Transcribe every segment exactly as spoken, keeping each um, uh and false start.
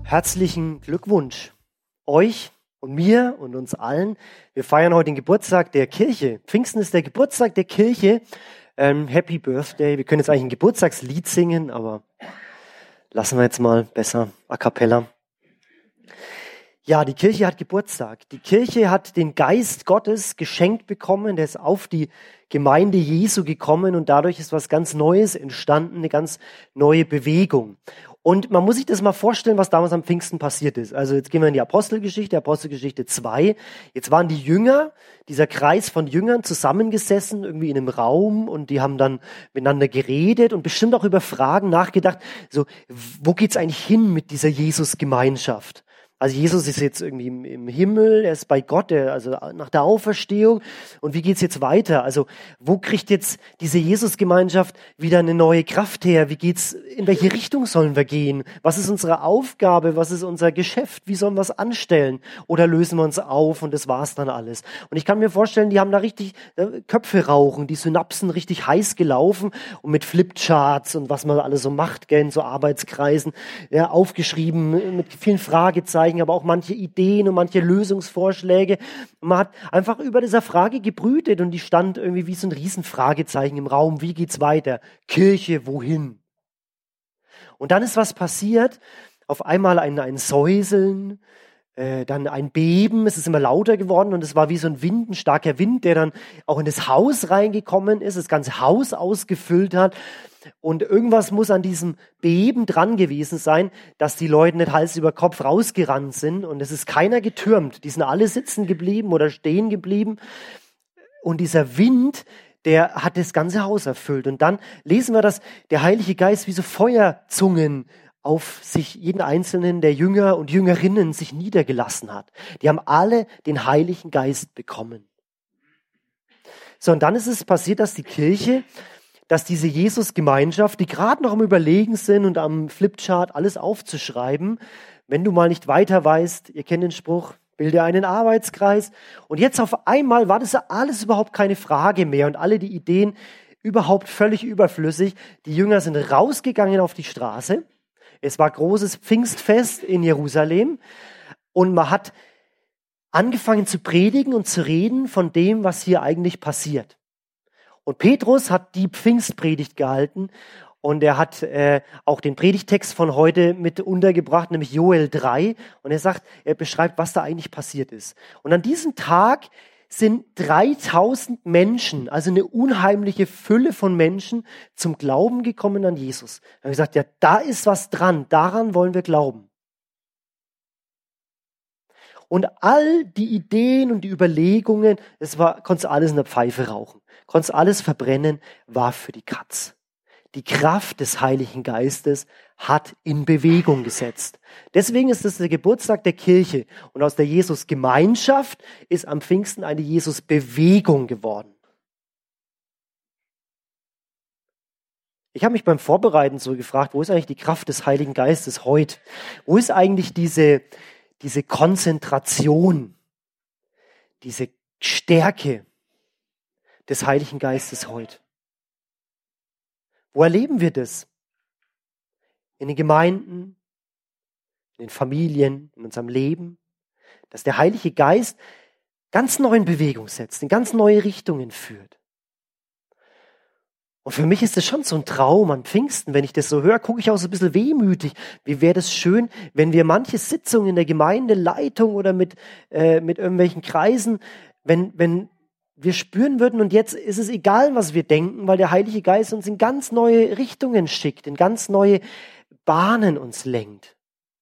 Herzlichen Glückwunsch euch und mir und uns allen. Wir feiern heute den Geburtstag der Kirche. Pfingsten ist der Geburtstag der Kirche. Ähm, Happy Birthday. Wir können jetzt eigentlich ein Geburtstagslied singen, aber lassen wir jetzt mal besser a cappella. Ja, die Kirche hat Geburtstag. Die Kirche hat den Geist Gottes geschenkt bekommen. Der ist auf die Gemeinde Jesu gekommen und dadurch ist was ganz Neues entstanden, eine ganz neue Bewegung. Und man muss sich das mal vorstellen, was damals am Pfingsten passiert ist. Also jetzt gehen wir in die Apostelgeschichte, Apostelgeschichte zwei. Jetzt waren die Jünger, dieser Kreis von Jüngern zusammengesessen, irgendwie in einem Raum und die haben dann miteinander geredet und bestimmt auch über Fragen nachgedacht. So, wo geht's eigentlich hin mit dieser Jesus-Gemeinschaft? Also Jesus ist jetzt irgendwie im, im Himmel, er ist bei Gott, er, also nach der Auferstehung. Und wie geht's jetzt weiter? Also wo kriegt jetzt diese Jesus-Gemeinschaft wieder eine neue Kraft her? Wie geht's, in welche Richtung sollen wir gehen? Was ist unsere Aufgabe? Was ist unser Geschäft? Wie sollen wir es anstellen? Oder lösen wir uns auf und das war's dann alles? Und ich kann mir vorstellen, die haben da richtig äh, Köpfe rauchen, die Synapsen richtig heiß gelaufen und mit Flipcharts und was man alles so macht, gell, in so Arbeitskreisen, ja, aufgeschrieben mit vielen Fragezeichen, aber auch manche Ideen und manche Lösungsvorschläge. Und man hat einfach über dieser Frage gebrütet und die stand irgendwie wie so ein Riesenfragezeichen im Raum. Wie geht's weiter? Kirche, wohin? Und dann ist was passiert. Auf einmal ein, ein Säuseln, äh, dann ein Beben. Es ist immer lauter geworden und es war wie so ein Wind, ein starker Wind, der dann auch in das Haus reingekommen ist, das ganze Haus ausgefüllt hat. Und irgendwas muss an diesem Beben dran gewesen sein, dass die Leute nicht Hals über Kopf rausgerannt sind. Und es ist keiner getürmt. Die sind alle sitzen geblieben oder stehen geblieben. Und dieser Wind, der hat das ganze Haus erfüllt. Und dann lesen wir, dass der Heilige Geist wie so Feuerzungen auf sich jeden einzelnen der Jünger und Jüngerinnen sich niedergelassen hat. Die haben alle den Heiligen Geist bekommen. So, und dann ist es passiert, dass die Kirche, dass diese Jesus-Gemeinschaft, die gerade noch am Überlegen sind und am Flipchart alles aufzuschreiben, wenn du mal nicht weiter weißt, ihr kennt den Spruch, bilde einen Arbeitskreis. Und jetzt auf einmal war das alles überhaupt keine Frage mehr und alle die Ideen überhaupt völlig überflüssig. Die Jünger sind rausgegangen auf die Straße. Es war großes Pfingstfest in Jerusalem und man hat angefangen zu predigen und zu reden von dem, was hier eigentlich passiert. Und Petrus hat die Pfingstpredigt gehalten und er hat äh, auch den Predigtext von heute mit untergebracht, nämlich Joel drei. Und er sagt, er beschreibt, was da eigentlich passiert ist. Und an diesem Tag sind dreitausend Menschen, also eine unheimliche Fülle von Menschen, zum Glauben gekommen an Jesus. Er hat gesagt, ja, da ist was dran, daran wollen wir glauben. Und all die Ideen und die Überlegungen, das war, konntest alles in der Pfeife rauchen. Konntest alles verbrennen, war für die Katz. Die Kraft des Heiligen Geistes hat in Bewegung gesetzt. Deswegen ist es der Geburtstag der Kirche. Und aus der Jesus-Gemeinschaft ist am Pfingsten eine Jesus-Bewegung geworden. Ich habe mich beim Vorbereiten so gefragt, wo ist eigentlich die Kraft des Heiligen Geistes heute? Wo ist eigentlich diese, diese Konzentration, diese Stärke des Heiligen Geistes heute? Wo erleben wir das? In den Gemeinden, in den Familien, in unserem Leben, dass der Heilige Geist ganz neu in Bewegung setzt, in ganz neue Richtungen führt. Und für mich ist das schon so ein Traum an Pfingsten. Wenn ich das so höre, gucke ich auch so ein bisschen wehmütig. Wie wäre das schön, wenn wir manche Sitzungen in der Gemeindeleitung oder mit, äh, mit irgendwelchen Kreisen, wenn, wenn wir spüren würden, und jetzt ist es egal, was wir denken, weil der Heilige Geist uns in ganz neue Richtungen schickt, in ganz neue Bahnen uns lenkt.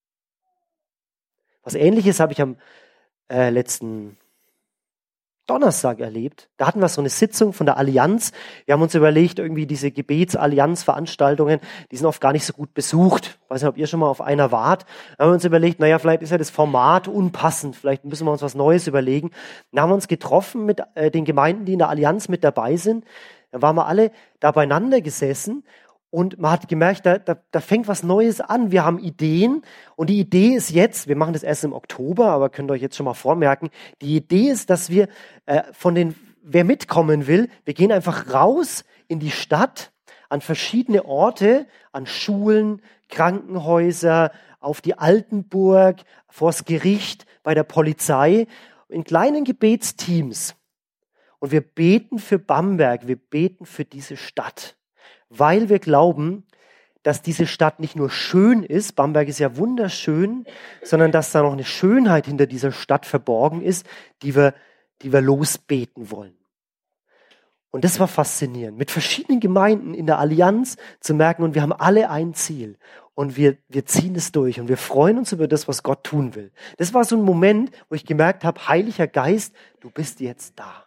Was Ähnliches habe ich am äh, letzten Donnerstag erlebt. Da hatten wir so eine Sitzung von der Allianz. Wir haben uns überlegt, irgendwie diese Gebetsallianz-Veranstaltungen, die sind oft gar nicht so gut besucht. Ich weiß nicht, ob ihr schon mal auf einer wart. Da haben wir uns überlegt, naja, vielleicht ist ja das Format unpassend. Vielleicht müssen wir uns was Neues überlegen. Dann haben wir uns getroffen mit äh, den Gemeinden, die in der Allianz mit dabei sind. Dann waren wir alle da beieinander gesessen. Und man hat gemerkt, da, da, da fängt was Neues an. Wir haben Ideen und die Idee ist jetzt, wir machen das erst im Oktober, aber könnt ihr euch jetzt schon mal vormerken, die Idee ist, dass wir äh, von den, wer mitkommen will, wir gehen einfach raus in die Stadt an verschiedene Orte, an Schulen, Krankenhäuser, auf die Altenburg, vors Gericht, bei der Polizei, in kleinen Gebetsteams. Und wir beten für Bamberg, wir beten für diese Stadt, weil wir glauben, dass diese Stadt nicht nur schön ist, Bamberg ist ja wunderschön, sondern dass da noch eine Schönheit hinter dieser Stadt verborgen ist, die wir, die wir losbeten wollen. Und das war faszinierend, mit verschiedenen Gemeinden in der Allianz zu merken, und wir haben alle ein Ziel. Und wir, wir ziehen es durch und wir freuen uns über das, was Gott tun will. Das war so ein Moment, wo ich gemerkt habe, Heiliger Geist, du bist jetzt da.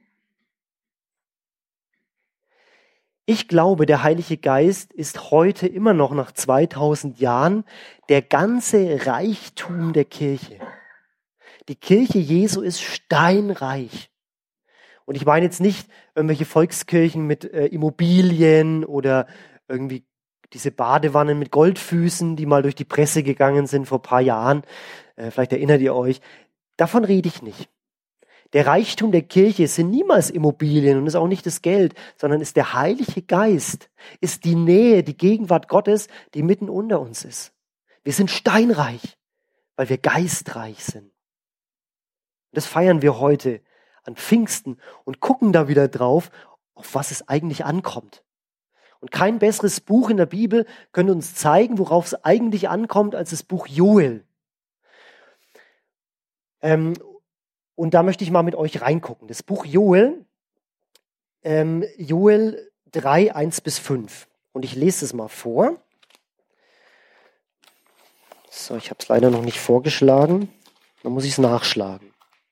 Ich glaube, der Heilige Geist ist heute immer noch nach zweitausend Jahren der ganze Reichtum der Kirche. Die Kirche Jesu ist steinreich. Und ich meine jetzt nicht irgendwelche Volkskirchen mit äh, Immobilien oder irgendwie diese Badewannen mit Goldfüßen, die mal durch die Presse gegangen sind vor ein paar Jahren. Äh, vielleicht erinnert ihr euch. Davon rede ich nicht. Der Reichtum der Kirche sind niemals Immobilien und ist auch nicht das Geld, sondern ist der Heilige Geist, ist die Nähe, die Gegenwart Gottes, die mitten unter uns ist. Wir sind steinreich, weil wir geistreich sind. Das feiern wir heute an Pfingsten und gucken da wieder drauf, auf was es eigentlich ankommt. Und kein besseres Buch in der Bibel könnte uns zeigen, worauf es eigentlich ankommt, als das Buch Joel. Ähm, Und da möchte ich mal mit euch reingucken. Das Buch Joel, ähm, Joel drei, eins bis fünf. Und ich lese es mal vor. So, ich habe es leider noch nicht vorgeschlagen. Dann muss ich es nachschlagen.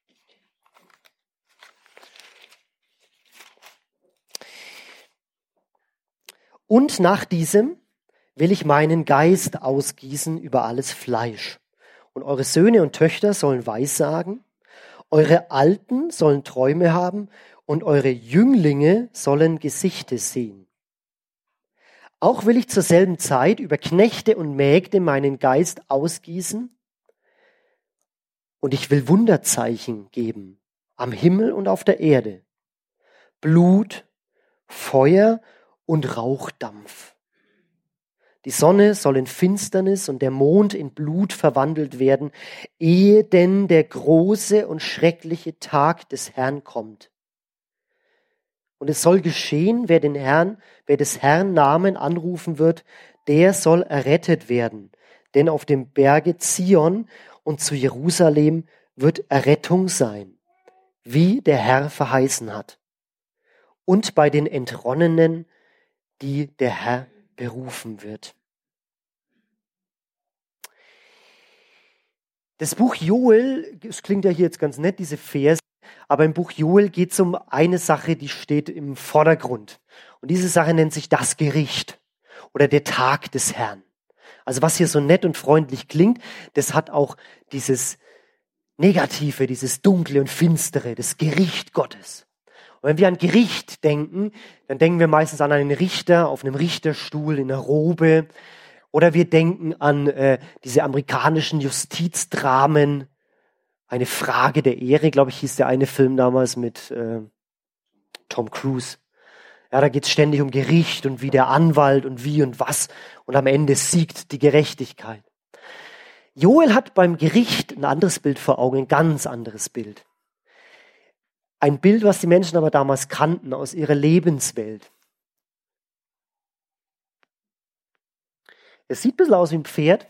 Und nach diesem will ich meinen Geist ausgießen über alles Fleisch. Und eure Söhne und Töchter sollen Weissagen. Eure Alten sollen Träume haben und eure Jünglinge sollen Gesichte sehen. Auch will ich zur selben Zeit über Knechte und Mägde meinen Geist ausgießen und ich will Wunderzeichen geben am Himmel und auf der Erde. Blut, Feuer und Rauchdampf. Die Sonne soll in Finsternis und der Mond in Blut verwandelt werden, ehe denn der große und schreckliche Tag des Herrn kommt. Und es soll geschehen, wer den Herrn, wer des Herrn Namen anrufen wird, der soll errettet werden. Denn auf dem Berge Zion und zu Jerusalem wird Errettung sein, wie der Herr verheißen hat. Und bei den Entronnenen, die der Herr berufen wird. Das Buch Joel, es klingt ja hier jetzt ganz nett, diese Verse, aber im Buch Joel geht es um eine Sache, die steht im Vordergrund. Und diese Sache nennt sich das Gericht oder der Tag des Herrn. Also was hier so nett und freundlich klingt, das hat auch dieses Negative, dieses Dunkle und Finstere, das Gericht Gottes. Und wenn wir an Gericht denken, dann denken wir meistens an einen Richter auf einem Richterstuhl in einer Robe. Oder wir denken an äh, diese amerikanischen Justizdramen. Eine Frage der Ehre, glaube ich, hieß der eine Film damals mit äh, Tom Cruise. Ja, da geht es ständig um Gericht und wie der Anwalt und wie und was. Und am Ende siegt die Gerechtigkeit. Joel hat beim Gericht ein anderes Bild vor Augen, ein ganz anderes Bild. Ein Bild, was die Menschen aber damals kannten aus ihrer Lebenswelt. Es sieht ein bisschen aus wie ein Pferd,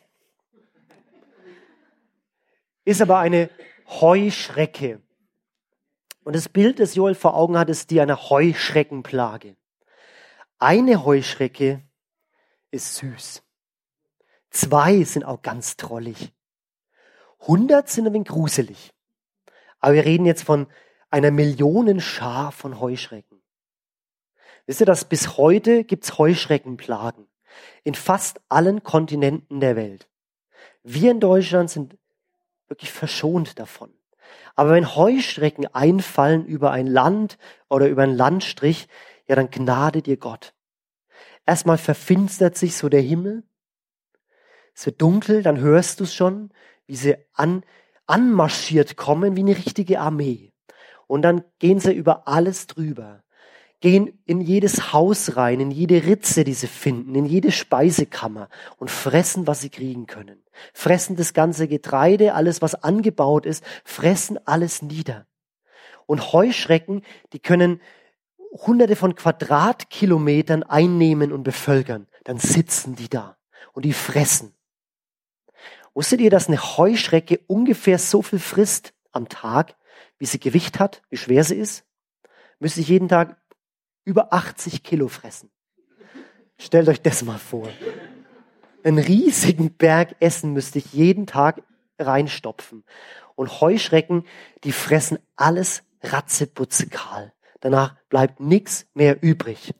ist aber eine Heuschrecke. Und das Bild, das Joel vor Augen hat, ist die einer Heuschreckenplage. Eine Heuschrecke ist süß. Zwei sind auch ganz drollig. Hundert sind ein wenig gruselig. Aber wir reden jetzt von einer Millionenschar von Heuschrecken. Wisst ihr, dass bis heute gibt's Heuschreckenplagen in fast allen Kontinenten der Welt. Wir in Deutschland sind wirklich verschont davon. Aber wenn Heuschrecken einfallen über ein Land oder über einen Landstrich, ja, dann gnade dir Gott. Erstmal verfinstert sich so der Himmel, es wird dunkel, dann hörst du es schon, wie sie an, anmarschiert kommen wie eine richtige Armee. Und dann gehen sie über alles drüber. gehen in jedes Haus rein, in jede Ritze, die sie finden, in jede Speisekammer und fressen, was sie kriegen können. Fressen das ganze Getreide, alles, was angebaut ist, fressen alles nieder. Und Heuschrecken, die können hunderte von Quadratkilometern einnehmen und bevölkern. Dann sitzen die da und die fressen. Wusstet ihr, dass eine Heuschrecke ungefähr so viel frisst am Tag, wie sie Gewicht hat, wie schwer sie ist? Müsste ich jeden Tag über achtzig Kilo fressen. Stellt euch das mal vor. Einen riesigen Berg Essen müsste ich jeden Tag reinstopfen. Und Heuschrecken, die fressen alles ratzeputzekahl. Danach bleibt nichts mehr übrig.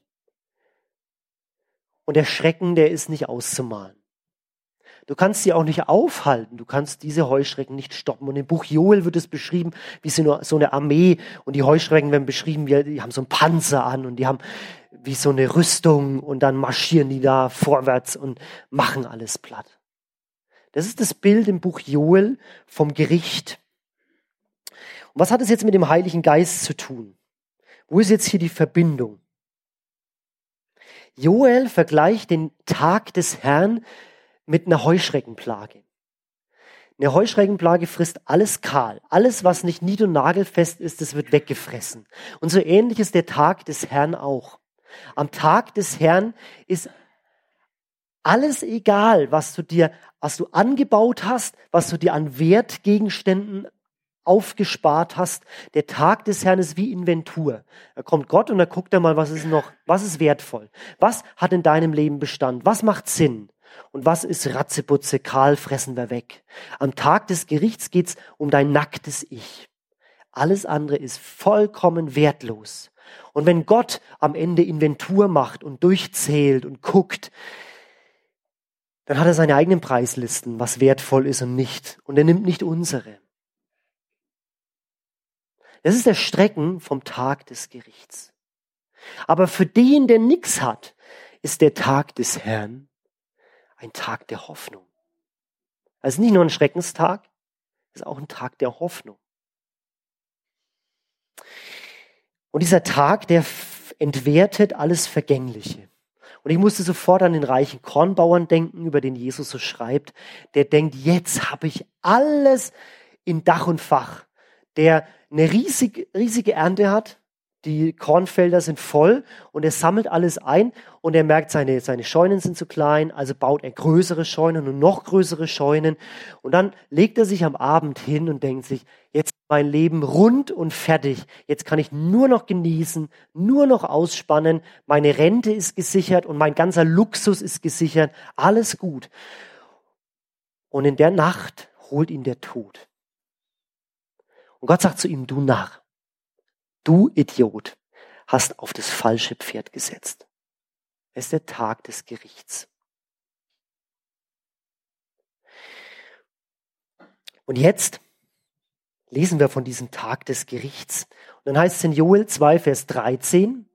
Und der Schrecken, der ist nicht auszumalen. Du kannst sie auch nicht aufhalten. Du kannst diese Heuschrecken nicht stoppen. Und im Buch Joel wird es beschrieben, wie so eine, so eine Armee. Und die Heuschrecken werden beschrieben, wie, die haben so einen Panzer an und die haben wie so eine Rüstung. Und dann marschieren die da vorwärts und machen alles platt. Das ist das Bild im Buch Joel vom Gericht. Und was hat es jetzt mit dem Heiligen Geist zu tun? Wo ist jetzt hier die Verbindung? Joel vergleicht den Tag des Herrn mit einer Heuschreckenplage. Eine Heuschreckenplage frisst alles kahl. Alles, was nicht nied- und nagelfest ist, das wird weggefressen. Und so ähnlich ist der Tag des Herrn auch. Am Tag des Herrn ist alles egal, was du dir, was du angebaut hast, was du dir an Wertgegenständen aufgespart hast. Der Tag des Herrn ist wie Inventur. Da kommt Gott und da guckt er mal, was ist noch, was ist wertvoll? Was hat in deinem Leben Bestand? Was macht Sinn? Und was ist Ratzeputze, kahl, fressen wir weg? Am Tag des Gerichts geht's um dein nacktes Ich. Alles andere ist vollkommen wertlos. Und wenn Gott am Ende Inventur macht und durchzählt und guckt, dann hat er seine eigenen Preislisten, was wertvoll ist und nicht. Und er nimmt nicht unsere. Das ist der Strecken vom Tag des Gerichts. Aber für den, der nichts hat, ist der Tag des Herrn ein Tag der Hoffnung. Also nicht nur ein Schreckenstag, ist auch ein Tag der Hoffnung. Und dieser Tag, der entwertet alles Vergängliche. Und ich musste sofort an den reichen Kornbauern denken, über den Jesus so schreibt. Der denkt, jetzt habe ich alles in Dach und Fach. Der eine riesig, riesige Ernte hat. Die Kornfelder sind voll und er sammelt alles ein und er merkt, seine, seine Scheunen sind zu klein, also baut er größere Scheunen und noch größere Scheunen. Und dann legt er sich am Abend hin und denkt sich, jetzt ist mein Leben rund und fertig. Jetzt kann ich nur noch genießen, nur noch ausspannen. Meine Rente ist gesichert und mein ganzer Luxus ist gesichert. Alles gut. Und in der Nacht holt ihn der Tod. Und Gott sagt zu ihm, du Narr. Du Idiot, hast auf das falsche Pferd gesetzt. Es ist der Tag des Gerichts. Und jetzt lesen wir von diesem Tag des Gerichts. Und dann heißt es in Joel zwei, Vers dreizehn,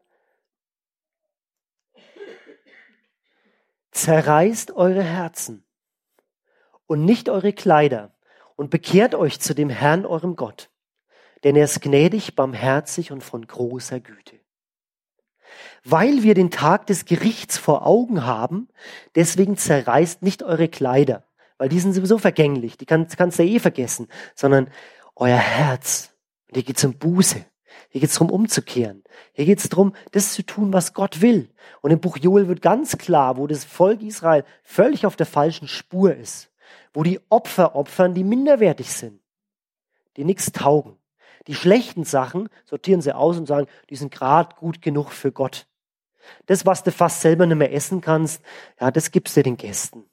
zerreißt eure Herzen und nicht eure Kleider und bekehrt euch zu dem Herrn, eurem Gott. Denn er ist gnädig, barmherzig und von großer Güte. Weil wir den Tag des Gerichts vor Augen haben, deswegen zerreißt nicht eure Kleider, weil die sind sowieso vergänglich, die kann, kannst du ja eh vergessen, sondern euer Herz. Und hier geht es um Buße, hier geht es darum, umzukehren. Hier geht es darum, das zu tun, was Gott will. Und im Buch Joel wird ganz klar, wo das Volk Israel völlig auf der falschen Spur ist, wo die Opfer opfern, die minderwertig sind, die nichts taugen. Die schlechten Sachen sortieren sie aus und sagen, die sind gerade gut genug für Gott. Das, was du fast selber nicht mehr essen kannst, ja, das gibst du den Gästen.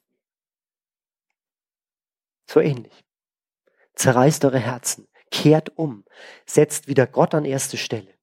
So ähnlich. Zerreißt eure Herzen, kehrt um, setzt wieder Gott an erste Stelle.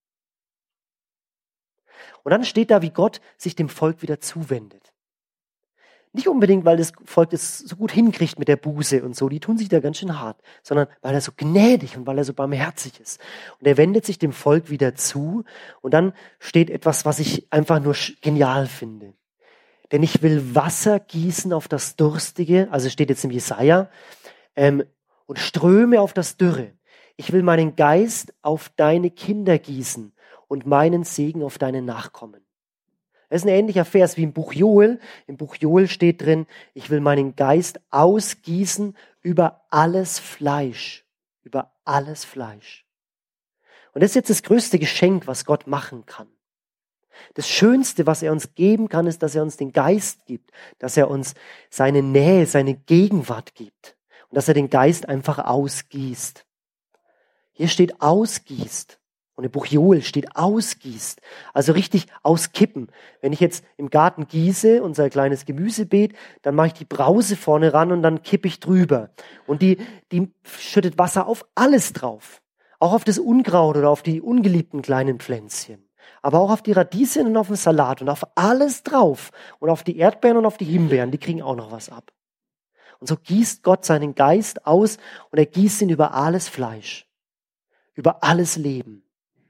Und dann steht da, wie Gott sich dem Volk wieder zuwendet. Nicht unbedingt, weil das Volk das so gut hinkriegt mit der Buße und so, die tun sich da ganz schön hart, sondern weil er so gnädig und weil er so barmherzig ist. Und er wendet sich dem Volk wieder zu und dann steht etwas, was ich einfach nur genial finde. Denn ich will Wasser gießen auf das Durstige, also steht jetzt im Jesaja, ähm, und Ströme auf das Dürre. Ich will meinen Geist auf deine Kinder gießen und meinen Segen auf deine Nachkommen. Das ist ein ähnlicher Vers wie im Buch Joel. Im Buch Joel steht drin, ich will meinen Geist ausgießen über alles Fleisch. Über alles Fleisch. Und das ist jetzt das größte Geschenk, was Gott machen kann. Das Schönste, was er uns geben kann, ist, dass er uns den Geist gibt, dass er uns seine Nähe, seine Gegenwart gibt und dass er den Geist einfach ausgießt. Hier steht ausgießt. Und im Buch Joel steht ausgießt, also richtig auskippen. Wenn ich jetzt im Garten gieße, unser kleines Gemüsebeet, dann mache ich die Brause vorne ran und dann kippe ich drüber. Und die, die schüttet Wasser auf alles drauf. Auch auf das Unkraut oder auf die ungeliebten kleinen Pflänzchen. Aber auch auf die Radieschen und auf den Salat und auf alles drauf. Und auf die Erdbeeren und auf die Himbeeren, die kriegen auch noch was ab. Und so gießt Gott seinen Geist aus und er gießt ihn über alles Fleisch. Über alles Leben.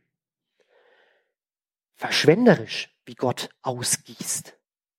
Verschwenderisch, wie Gott ausgießt.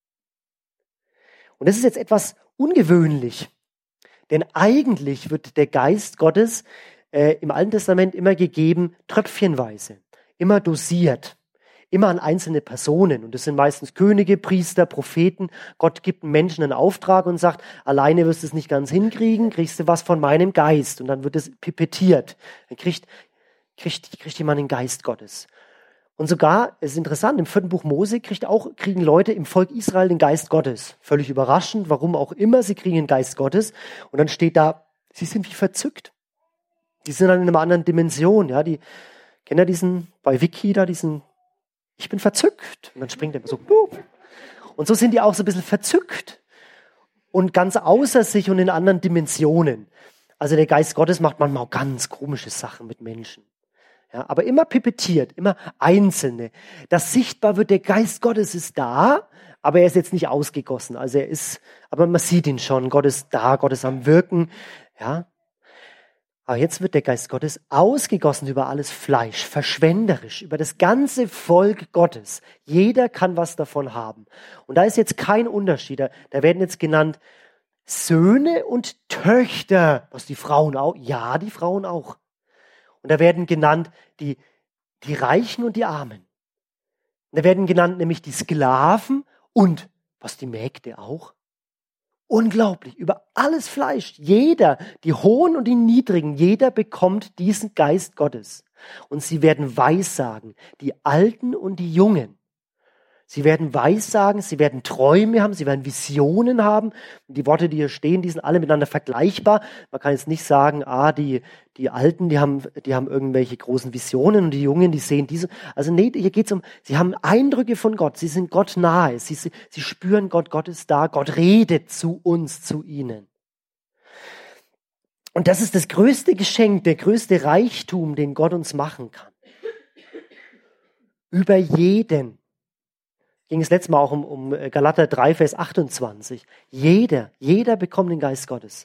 Und das ist jetzt etwas ungewöhnlich, denn eigentlich wird der Geist Gottes äh, im Alten Testament immer gegeben, tröpfchenweise, immer dosiert, immer an einzelne Personen. Und das sind meistens Könige, Priester, Propheten. Gott gibt einem Menschen einen Auftrag und sagt, alleine wirst du es nicht ganz hinkriegen, kriegst du was von meinem Geist. Und dann wird es pipettiert. Dann kriegt, kriegt, kriegt jemand den Geist Gottes. Und sogar, es ist interessant, im vierten Buch Mose kriegt auch, kriegen Leute im Volk Israel den Geist Gottes. Völlig überraschend, warum auch immer, sie kriegen den Geist Gottes. Und dann steht da, sie sind wie verzückt. Die sind dann in einer anderen Dimension. Ja, die kennen ja diesen, bei Wiki da, diesen, ich bin verzückt. Und dann springt er so, Buh. Und so sind die auch so ein bisschen verzückt. Und ganz außer sich und in anderen Dimensionen. Also der Geist Gottes macht manchmal auch ganz komische Sachen mit Menschen. Ja, aber immer pipettiert, immer Einzelne. Das sichtbar wird, der Geist Gottes ist da, aber er ist jetzt nicht ausgegossen. Also er ist, aber man sieht ihn schon. Gott ist da, Gott ist am Wirken. Ja. Aber jetzt wird der Geist Gottes ausgegossen über alles Fleisch, verschwenderisch, über das ganze Volk Gottes. Jeder kann was davon haben. Und da ist jetzt kein Unterschied. Da, da werden jetzt genannt Söhne und Töchter. Was, die Frauen auch? Ja, die Frauen auch. Und da werden genannt die, die Reichen und die Armen. Und da werden genannt nämlich die Sklaven und, was, die Mägde auch. Unglaublich, über alles Fleisch. Jeder, die Hohen und die Niedrigen, jeder bekommt diesen Geist Gottes. Und sie werden Weissagen, die Alten und die Jungen. Sie werden Weissagen, sie werden Träume haben, sie werden Visionen haben. Die Worte, die hier stehen, die sind alle miteinander vergleichbar. Man kann jetzt nicht sagen, ah, die, die Alten, die haben, die haben irgendwelche großen Visionen und die Jungen, die sehen diese. Also nee, hier geht's um, sie haben Eindrücke von Gott, sie sind Gott nahe, sie, sie spüren Gott, Gott ist da, Gott redet zu uns, zu ihnen. Und das ist das größte Geschenk, der größte Reichtum, den Gott uns machen kann. Über jeden. Ging es letztes Mal auch um, um Galater drei, Vers achtundzwanzig. Jeder, jeder bekommt den Geist Gottes.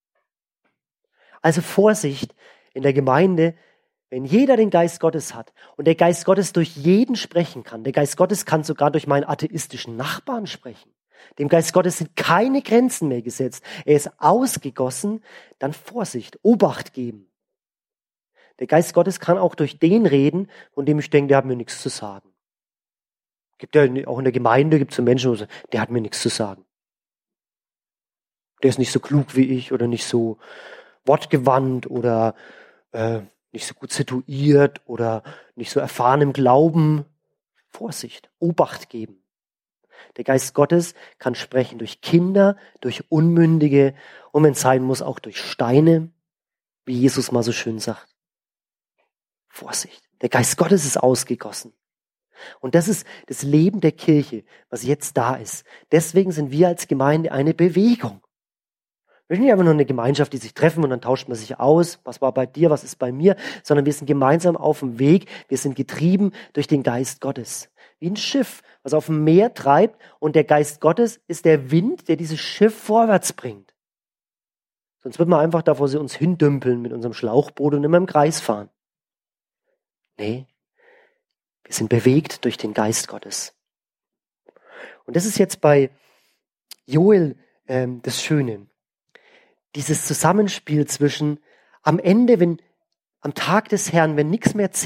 Also Vorsicht in der Gemeinde, wenn jeder den Geist Gottes hat und der Geist Gottes durch jeden sprechen kann, der Geist Gottes kann sogar durch meinen atheistischen Nachbarn sprechen. Dem Geist Gottes sind keine Grenzen mehr gesetzt. Er ist ausgegossen, dann Vorsicht, Obacht geben. Der Geist Gottes kann auch durch den reden, von dem ich denke, der hat mir nichts zu sagen. Gibt ja auch in der Gemeinde, gibt es so Menschen, der hat mir nichts zu sagen. Der ist nicht so klug wie ich oder nicht so wortgewandt oder äh, nicht so gut situiert oder nicht so erfahren im Glauben. Vorsicht, Obacht geben. Der Geist Gottes kann sprechen durch Kinder, durch Unmündige und wenn es sein muss, auch durch Steine, wie Jesus mal so schön sagt. Vorsicht, der Geist Gottes ist ausgegossen. Und das ist das Leben der Kirche, was jetzt da ist. Deswegen sind wir als Gemeinde eine Bewegung. Wir sind nicht einfach nur eine Gemeinschaft, die sich treffen und dann tauscht man sich aus, was war bei dir, was ist bei mir, sondern wir sind gemeinsam auf dem Weg, wir sind getrieben durch den Geist Gottes. Wie ein Schiff, was auf dem Meer treibt und der Geist Gottes ist der Wind, der dieses Schiff vorwärts bringt. Sonst wird man einfach da vor sie uns hindümpeln mit unserem Schlauchboot und immer im Kreis fahren. Nee. Wir sind bewegt durch den Geist Gottes. Und das ist jetzt bei Joel ähm, das Schöne. Dieses Zusammenspiel zwischen am Ende, wenn am Tag des Herrn, wenn nichts mehr zählt,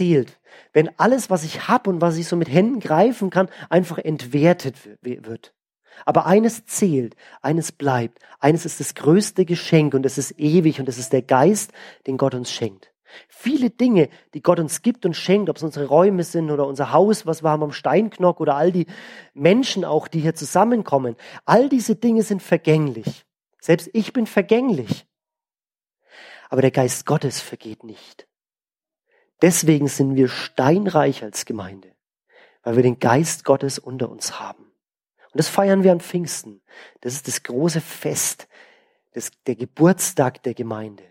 wenn alles, was ich habe und was ich so mit Händen greifen kann, einfach entwertet wird. Aber eines zählt, eines bleibt, eines ist das größte Geschenk und es ist ewig und es ist der Geist, den Gott uns schenkt. Viele Dinge, die Gott uns gibt und schenkt, ob es unsere Räume sind oder unser Haus, was wir haben am Steinknock oder all die Menschen auch, die hier zusammenkommen, all diese Dinge sind vergänglich. Selbst ich bin vergänglich. Aber der Geist Gottes vergeht nicht. Deswegen sind wir steinreich als Gemeinde, weil wir den Geist Gottes unter uns haben. Und das feiern wir an Pfingsten. Das ist das große Fest, das, der Geburtstag der Gemeinde.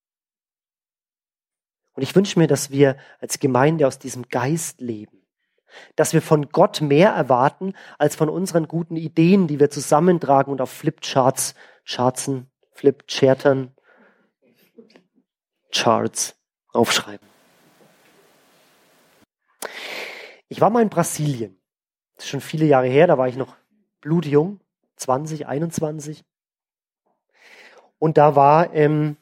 Und ich wünsche mir, dass wir als Gemeinde aus diesem Geist leben. Dass wir von Gott mehr erwarten, als von unseren guten Ideen, die wir zusammentragen und auf Flipcharts, Chartsen, Flipchartern, Charts aufschreiben. Ich war mal in Brasilien. Das ist schon viele Jahre her, da war ich noch blutjung, zwanzig, einundzwanzig. Und da war, ähm,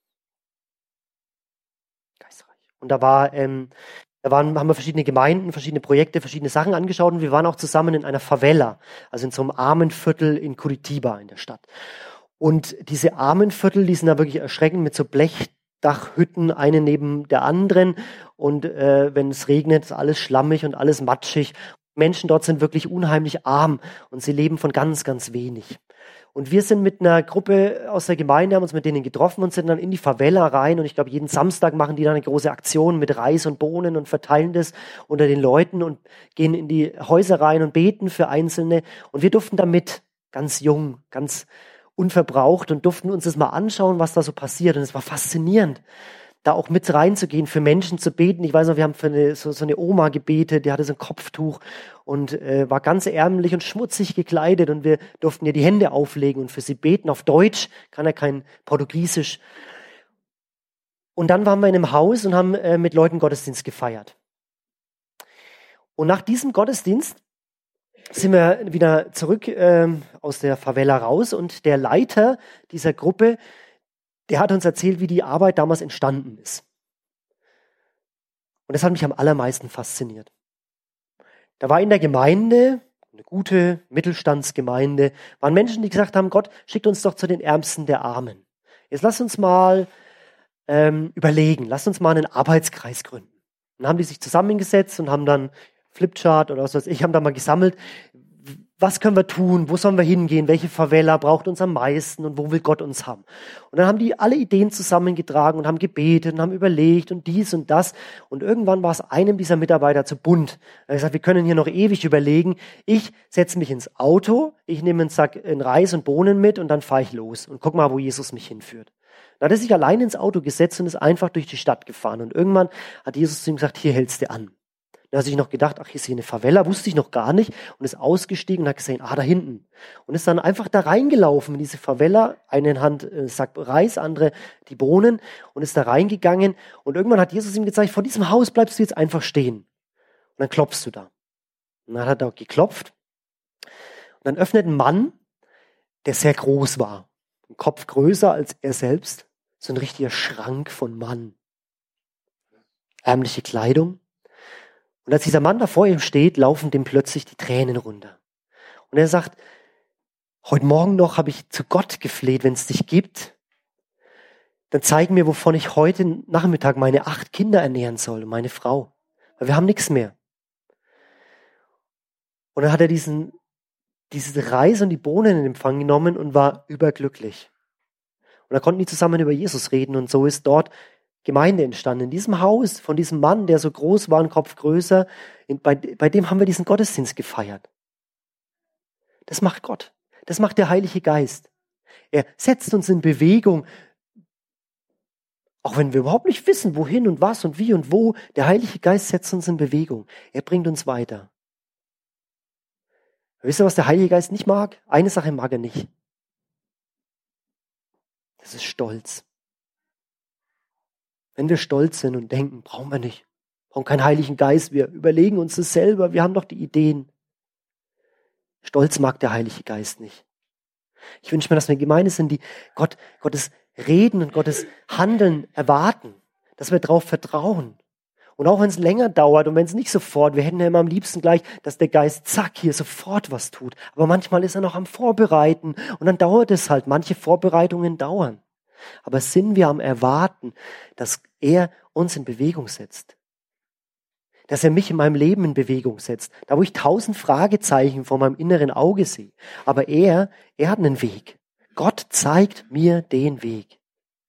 und da war, ähm, da waren, haben wir verschiedene Gemeinden, verschiedene Projekte, verschiedene Sachen angeschaut und wir waren auch zusammen in einer Favela, also in so einem Armenviertel in Curitiba in der Stadt. Und diese Armenviertel, die sind da wirklich erschreckend mit so Blechdachhütten, eine neben der anderen. Und äh, wenn es regnet, ist alles schlammig und alles matschig. Menschen dort sind wirklich unheimlich arm und sie leben von ganz, ganz wenig. Und wir sind mit einer Gruppe aus der Gemeinde, haben uns mit denen getroffen und sind dann in die Favela rein. Und ich glaube, jeden Samstag machen die dann eine große Aktion mit Reis und Bohnen und verteilen das unter den Leuten und gehen in die Häuser rein und beten für Einzelne. Und wir durften da mit, ganz jung, ganz unverbraucht und durften uns das mal anschauen, was da so passiert. Und es war faszinierend, da auch mit reinzugehen, für Menschen zu beten. Ich weiß noch, wir haben für eine, so, so eine Oma gebetet, die hatte so ein Kopftuch und äh, war ganz ärmlich und schmutzig gekleidet und wir durften ihr die Hände auflegen und für sie beten auf Deutsch, kann ja kein Portugiesisch. Und dann waren wir in einem Haus und haben äh, mit Leuten Gottesdienst gefeiert. Und nach diesem Gottesdienst sind wir wieder zurück äh, aus der Favela raus und der Leiter dieser Gruppe, der hat uns erzählt, wie die Arbeit damals entstanden ist. Und das hat mich am allermeisten fasziniert. Da war in der Gemeinde, eine gute Mittelstandsgemeinde, waren Menschen, die gesagt haben, Gott, schickt uns doch zu den Ärmsten der Armen. Jetzt lasst uns mal ähm, überlegen, lasst uns mal einen Arbeitskreis gründen. Und dann haben die sich zusammengesetzt und haben dann Flipchart oder was weiß ich, haben da mal gesammelt, was können wir tun, wo sollen wir hingehen, welche Favela braucht uns am meisten und wo will Gott uns haben. Und dann haben die alle Ideen zusammengetragen und haben gebetet und haben überlegt und dies und das. Und irgendwann war es einem dieser Mitarbeiter zu bunt. Er hat gesagt, wir können hier noch ewig überlegen. Ich setze mich ins Auto, ich nehme einen Sack in Reis und Bohnen mit und dann fahre ich los und guck mal, wo Jesus mich hinführt. Dann hat er sich allein ins Auto gesetzt und ist einfach durch die Stadt gefahren. Und irgendwann hat Jesus zu ihm gesagt, hier hältst du an. Dann hat sich noch gedacht, ach, hier ist hier eine Favela, wusste ich noch gar nicht und ist ausgestiegen und hat gesehen, ah, da hinten. Und ist dann einfach da reingelaufen in diese Favela, eine in Hand äh, Sack Reis, andere die Bohnen und ist da reingegangen und irgendwann hat Jesus ihm gezeigt, vor diesem Haus bleibst du jetzt einfach stehen. Und dann klopfst du da. Und dann hat er geklopft und dann öffnet ein Mann, der sehr groß war, ein Kopf größer als er selbst, so ein richtiger Schrank von Mann. Ärmliche Kleidung. Und als dieser Mann da vor ihm steht, laufen dem plötzlich die Tränen runter. Und er sagt, heute Morgen noch habe ich zu Gott gefleht, wenn es dich gibt, dann zeig mir, wovon ich heute Nachmittag meine acht Kinder ernähren soll und meine Frau. Weil wir haben nichts mehr. Und dann hat er diesen, diese Reis und die Bohnen in Empfang genommen und war überglücklich. Und da konnten die zusammen über Jesus reden und so ist dort Gemeinde entstanden. In diesem Haus von diesem Mann, der so groß war, ein Kopf größer, in, bei, bei dem haben wir diesen Gottesdienst gefeiert. Das macht Gott. Das macht der Heilige Geist. Er setzt uns in Bewegung, auch wenn wir überhaupt nicht wissen, wohin und was und wie und wo. Der Heilige Geist setzt uns in Bewegung. Er bringt uns weiter. Wisst ihr, was der Heilige Geist nicht mag? Eine Sache mag er nicht. Das ist Stolz. Wenn wir stolz sind und denken, brauchen wir nicht, brauchen keinen Heiligen Geist, wir überlegen uns das selber, wir haben doch die Ideen. Stolz mag der Heilige Geist nicht. Ich wünsche mir, dass wir eine Gemeinde sind, die Gott, Gottes Reden und Gottes Handeln erwarten, dass wir darauf vertrauen Und auch wenn es länger dauert und wenn es nicht sofort, wir hätten ja immer am liebsten gleich, dass der Geist zack hier sofort was tut. Aber manchmal ist er noch am Vorbereiten und dann dauert es halt. Manche Vorbereitungen dauern. Aber sind wir am Erwarten, dass er uns in Bewegung setzt? Dass er mich in meinem Leben in Bewegung setzt. Da, wo ich tausend Fragezeichen vor meinem inneren Auge sehe. Aber er, er hat einen Weg. Gott zeigt mir den Weg.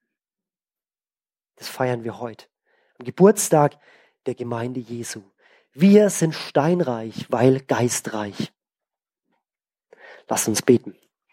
Das feiern wir heute. Am Geburtstag der Gemeinde Jesu. Wir sind steinreich, weil geistreich. Lasst uns beten.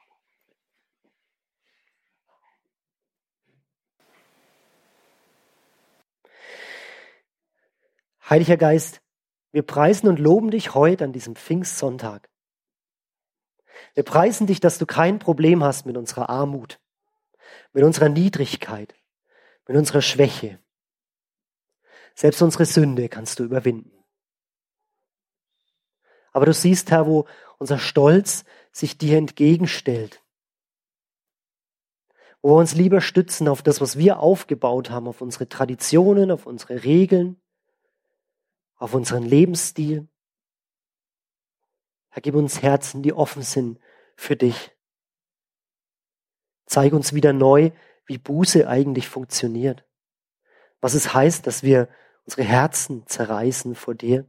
Heiliger Geist, wir preisen und loben dich heute an diesem Pfingstsonntag. Wir preisen dich, dass du kein Problem hast mit unserer Armut, mit unserer Niedrigkeit, mit unserer Schwäche. Selbst unsere Sünde kannst du überwinden. Aber du siehst, Herr, wo unser Stolz sich dir entgegenstellt. Wo wir uns lieber stützen auf das, was wir aufgebaut haben, auf unsere Traditionen, auf unsere Regeln, auf unseren Lebensstil. Herr, gib uns Herzen, die offen sind für dich. Zeig uns wieder neu, wie Buße eigentlich funktioniert. Was es heißt, dass wir unsere Herzen zerreißen vor dir.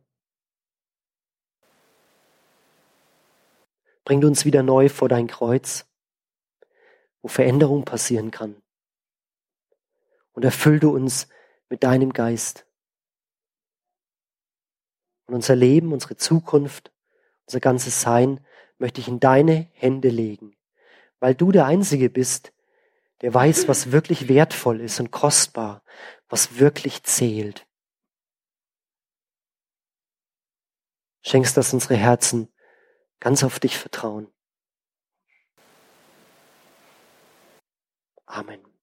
Bring uns wieder neu vor dein Kreuz, wo Veränderung passieren kann. Und erfüll du uns mit deinem Geist. Und unser Leben, unsere Zukunft, unser ganzes Sein möchte ich in deine Hände legen, weil du der Einzige bist, der weiß, was wirklich wertvoll ist und kostbar, was wirklich zählt. Schenkst, dass unsere Herzen ganz auf dich vertrauen. Amen.